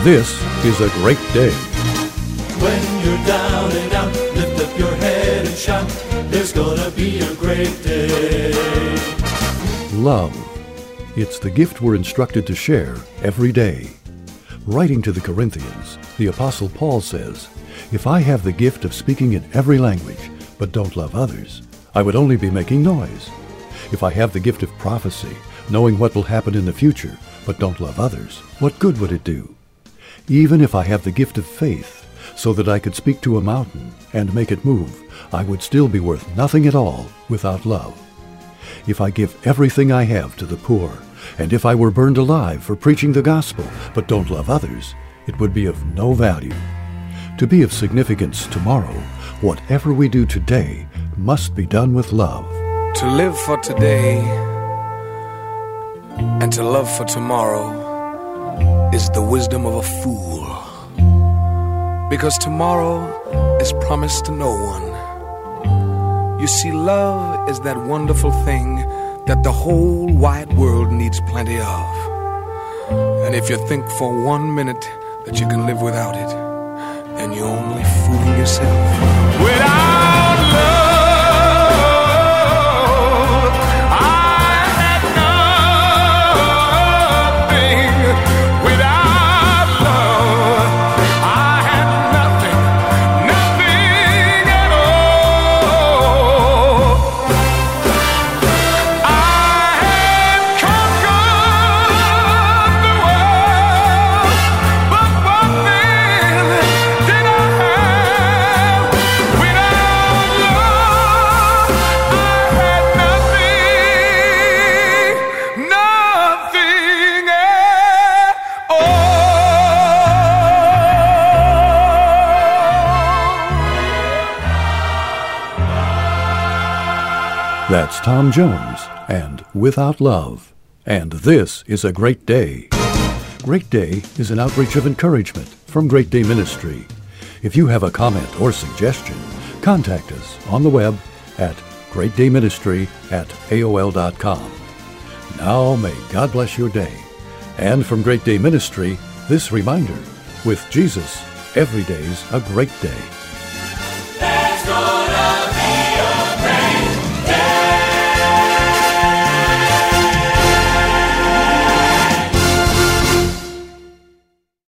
this is a great day. When you're down and out, lift up your head and shout, there's gonna be a great day. Love. It's the gift we're instructed to share every day. Writing to the Corinthians, the Apostle Paul says, "If I have the gift of speaking in every language, but don't love others, I would only be making noise. If I have the gift of prophecy, knowing what will happen in the future, but don't love others, what good would it do? Even if I have the gift of faith, so that I could speak to a mountain and make it move, I would still be worth nothing at all without love. If I give everything I have to the poor, and if I were burned alive for preaching the gospel, but don't love others, it would be of no value. To be of significance tomorrow, whatever we do today must be done with love." To live for today and to love for tomorrow is the wisdom of a fool. Because tomorrow is promised to no one. You see, love is that wonderful thing that the whole wide world needs plenty of. And if you think for 1 minute that you can live without it, then you're only fooling yourself. Without love, That's Tom Jones and Without Love. And this is a great day. Great Day is an outreach of encouragement from Great Day Ministry. If you have a comment or suggestion, contact us on the web at greatdayministry@aol.com. Now may God bless your day. And from Great Day Ministry, this reminder, with Jesus, every day's a great day. There's gonna